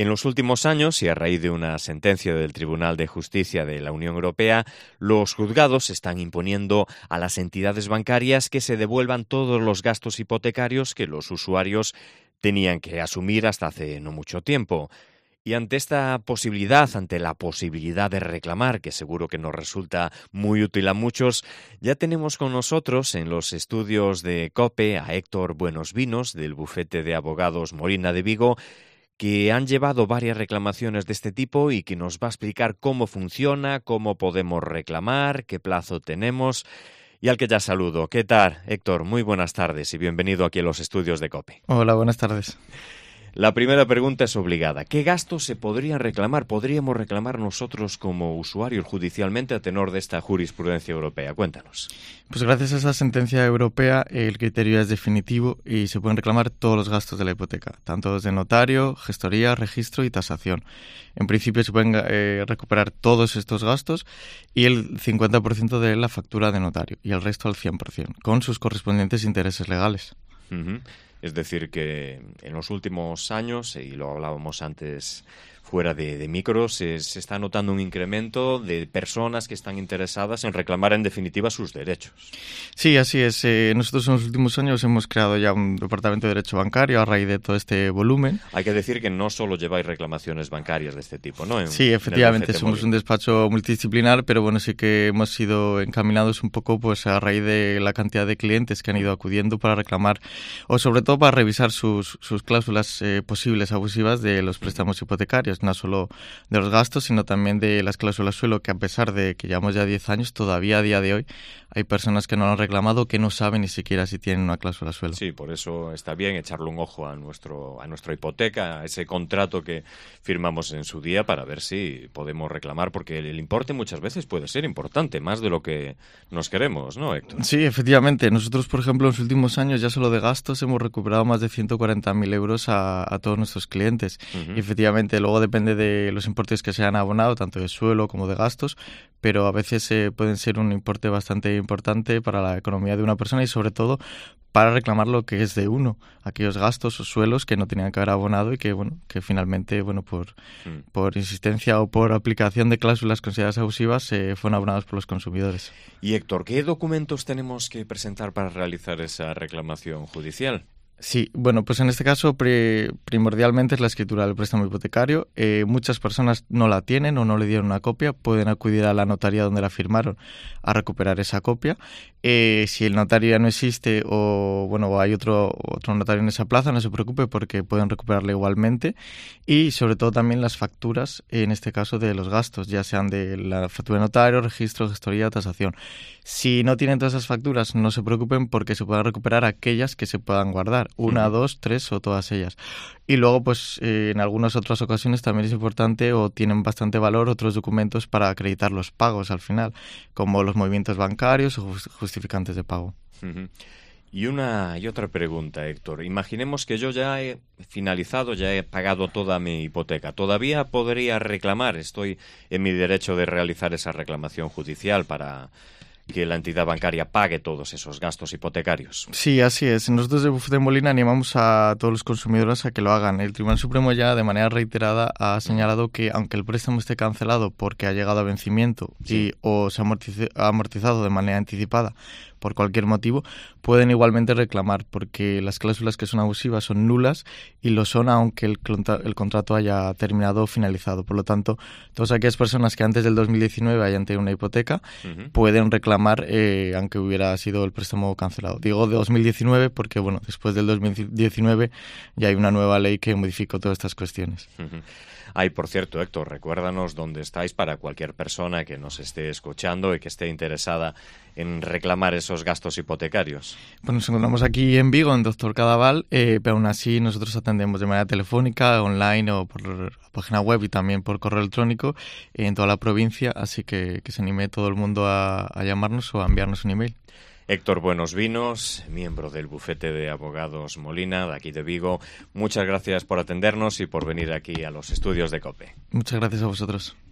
En los últimos años, y a raíz de una sentencia del Tribunal de Justicia de la Unión Europea, los juzgados están imponiendo a las entidades bancarias que se devuelvan todos los gastos hipotecarios que los usuarios tenían que asumir hasta hace no mucho tiempo. Y ante esta posibilidad, ante la posibilidad de reclamar, que seguro que nos resulta muy útil a muchos, ya tenemos con nosotros en los estudios de COPE a Héctor Buenosvinos, del bufete de abogados Molina de Vigo, que han llevado varias reclamaciones de este tipo y que nos va a explicar cómo funciona, cómo podemos reclamar, qué plazo tenemos, y al que ya saludo. ¿Qué tal, Héctor? Muy buenas tardes y bienvenido aquí a los estudios de COPE. Hola, buenas tardes. La primera pregunta es obligada. ¿Qué gastos se podrían reclamar? ¿Podríamos reclamar nosotros como usuarios judicialmente a tenor de esta jurisprudencia europea? Cuéntanos. Pues gracias a esa sentencia europea el criterio es definitivo y se pueden reclamar todos los gastos de la hipoteca, tanto desde notario, gestoría, registro y tasación. En principio se pueden recuperar todos estos gastos y el 50% de la factura de notario y el resto al 100%, con sus correspondientes intereses legales. Uh-huh. Es decir, que en los últimos años, y lo hablábamos antes fuera de micros, se está notando un incremento de personas que están interesadas en reclamar en definitiva sus derechos. Sí, así es. Nosotros en los últimos años hemos creado ya un departamento de derecho bancario a raíz de todo este volumen. Hay que decir que no solo lleváis reclamaciones bancarias de este tipo, ¿no? Sí, efectivamente, somos un despacho multidisciplinar, pero bueno, sí que hemos sido encaminados un poco pues a raíz de la cantidad de clientes que han ido acudiendo para reclamar o sobre todo para revisar sus cláusulas posibles abusivas de los préstamos hipotecarios, no solo de los gastos, sino también de las cláusulas suelo, que a pesar de que llevamos ya 10 años, todavía a día de hoy hay personas que no lo han reclamado, que no saben ni siquiera si tienen una cláusula suelo. Sí, por eso está bien echarle un ojo a nuestra hipoteca, a ese contrato que firmamos en su día para ver si podemos reclamar, porque el importe muchas veces puede ser importante, más de lo que nos queremos, ¿no, Héctor? Sí, efectivamente. Nosotros, por ejemplo, en los últimos años ya solo de gastos hemos recuperado más de 140.000 euros a todos nuestros clientes. Uh-huh. Y efectivamente, luego depende de los importes que se han abonado, tanto de suelo como de gastos, pero a veces pueden ser un importe bastante importante para la economía de una persona y sobre todo para reclamar lo que es de uno, aquellos gastos o suelos que no tenían que haber abonado y que finalmente por insistencia o por aplicación de cláusulas consideradas abusivas fueron abonados por los consumidores. Y Héctor, ¿qué documentos tenemos que presentar para realizar esa reclamación judicial? Sí, bueno, pues en este caso primordialmente es la escritura del préstamo hipotecario. Muchas personas no la tienen o no le dieron una copia, pueden acudir a la notaría donde la firmaron a recuperar esa copia. Si el notario ya no existe o hay otro notario en esa plaza, no se preocupe porque pueden recuperarla igualmente. Y sobre todo también las facturas, en este caso de los gastos, ya sean de la factura de notario, registro, gestoría, tasación. Si no tienen todas esas facturas, no se preocupen porque se pueden recuperar aquellas que se puedan guardar. Una, dos, tres o todas ellas. Y luego, pues en algunas otras ocasiones también es importante o tienen bastante valor otros documentos para acreditar los pagos al final, como los movimientos bancarios o justificantes de pago. Uh-huh. Y otra pregunta, Héctor. Imaginemos que yo ya he finalizado, ya he pagado toda mi hipoteca. ¿Todavía podría reclamar? Estoy en mi derecho de realizar esa reclamación judicial para que la entidad bancaria pague todos esos gastos hipotecarios. Sí, así es. Nosotros de Bufete de Molina animamos a todos los consumidores a que lo hagan. El Tribunal Supremo ya de manera reiterada ha señalado que aunque el préstamo esté cancelado porque ha llegado a vencimiento o se ha amortizado de manera anticipada por cualquier motivo, pueden igualmente reclamar porque las cláusulas que son abusivas son nulas y lo son aunque el contrato haya terminado o finalizado. Por lo tanto, todas aquellas personas que antes del 2019 hayan tenido una hipoteca pueden reclamar aunque hubiera sido el préstamo cancelado. Digo de 2019 porque después del 2019 ya hay una nueva ley que modificó todas estas cuestiones. Uh-huh. Ay, por cierto, Héctor, recuérdanos dónde estáis para cualquier persona que nos esté escuchando y que esté interesada en reclamar esos gastos hipotecarios. Pues nos encontramos aquí en Vigo, en Doctor Cadaval, pero aún así nosotros atendemos de manera telefónica, online o por la página web y también por correo electrónico en toda la provincia, así que se anime todo el mundo a llamarnos o a enviarnos un email. Héctor Buenosvinos, miembro del bufete de abogados Molina, de aquí de Vigo. Muchas gracias por atendernos y por venir aquí a los estudios de COPE. Muchas gracias a vosotros.